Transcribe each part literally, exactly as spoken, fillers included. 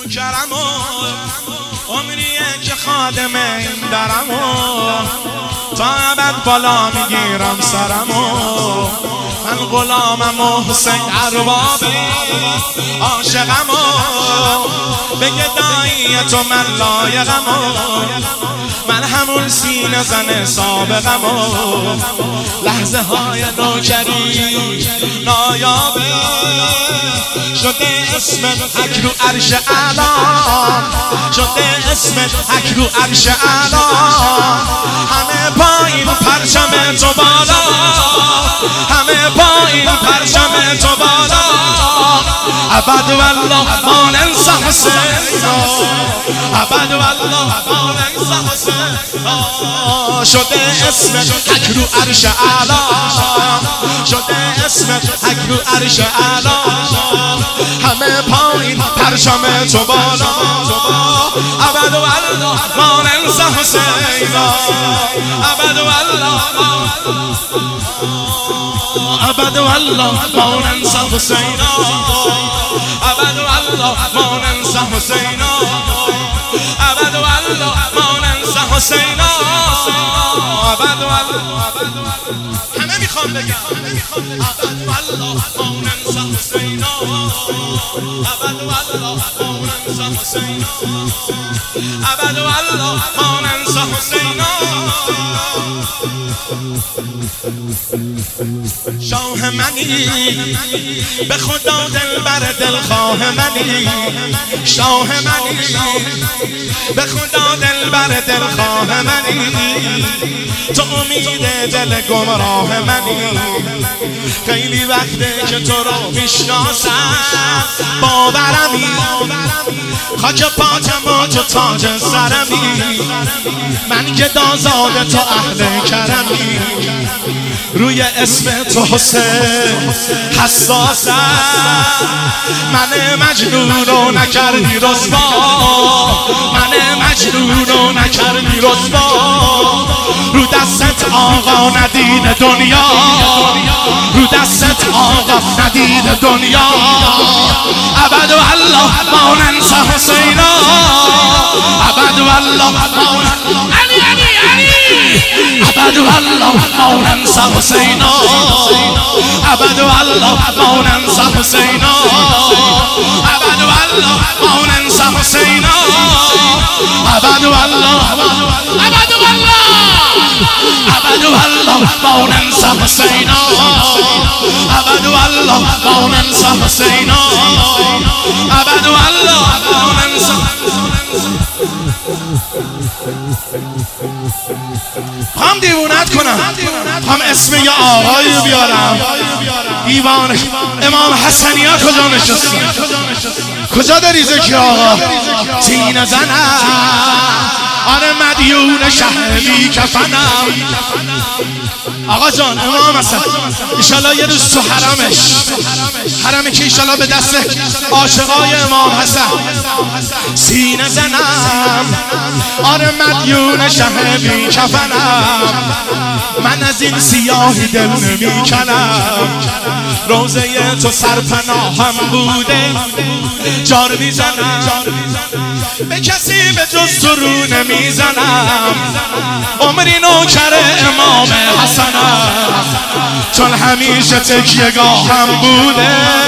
نوکرم و عمریه که خادم این درم و تا ابد بالا میگیرم سرم و من غلامم و حسین ارباب عاشقم و بگه دایی تو من لایقم و من همون سینه زن سابقم و لحظه های نوکری نایابه شده اسمت حک رو عرش اعلا شده اسمت حک رو عرش اعلا همه پایین پرچم تو بالا همه پایین پرچم تو بالا ابد والله ما ننسى حسین ابد والله ما ننسى حسین شده اسمت حک رو عرش اعلا شده اسمت حک رو عرش اعلا همه پایین پرچم تو بالا ابد والله ما ننسى حسین ابد والله ابد والله ما ننسى حسین ابد والله ما ننسى حسین ابد والله ما ننسى حسین ابد والله همه میخوام بگم ابد والله ما ننسى حسین ابد والله ما ننسى حسین ابد والله ما ننسى حسین شاه منی به خدا دل بر دل خواه منی شاه منی به خدا دل بر دل خواه منی تو امید دل گمراه منی خیلی وقته که تو رو میشناسم باورمی خاک پاتم و تو تاج سرمی من که دازاد تو اهل کرمی روی اسم تو حسین حساسم من مجنون رو نکردی رسوا من مجنون رو نکردی رسوا رو دستت آقا ندید دنیا رو دستت آقا ندید دنیا ابد والله ما ننسى حسین ابد والله ما علی علی علی ابد والله ما ننسى حسین ابد والله ما ننسى حسین ابد والله ما ننسى حسین ابد والله ابد والله ابد والله ما ننسى حسین ابد والله ما ننسى حسین ابد والله ما ننسى هم دیوونت کنم هم اسم یه آقایی بیارم دیوانه امام حسنی ها کجا نشستن کجا داری ذکر آقا تین زنم آره مدیون شهر بی کفنم آقا جان امام حسن ایشالله یه روز تو حرمش حرمی که ایشالله به دست عاشقای امام حسن سینه زنم آره مدیون شهر بی کفنم من از این سیاهی دل نمی کنم روزه تو سرپناهم بوده جار میزنم به کسی به جز تو رو نمیزنم عمری نوکر امام حسنم چون همیشه تکیه‌گاهم بوده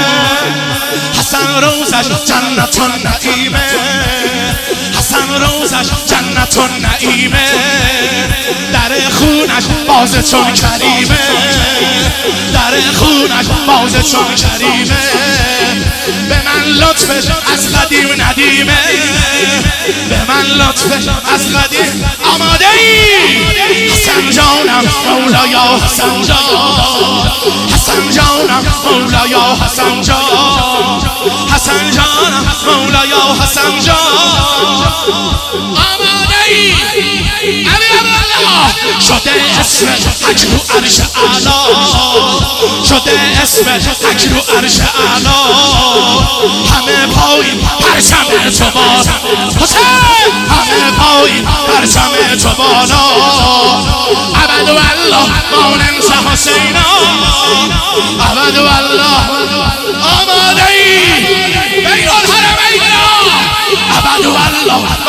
حسن روزش جنت و نعیمه حسن روزش جنت و نعیمه در خونش باز چون کریمه در خونش باز چون کریمه به من لطفش از قدیم ندیمه به من لطفش از قدیم آماده ای حسن جانم مولایا حسن جان حسن جانم مولایا حسن جان حسن جانم مولایا حسن جان آماده ای علی الله شده اسمت حک رو عرش اعلا شده اسمت حک رو عرش اعلا همه پایین پرچم تو بالا حسین همه پایین پرچم تو بالا ابد والله ما ننسى حسین ابد والله آماده ای بین الحرمین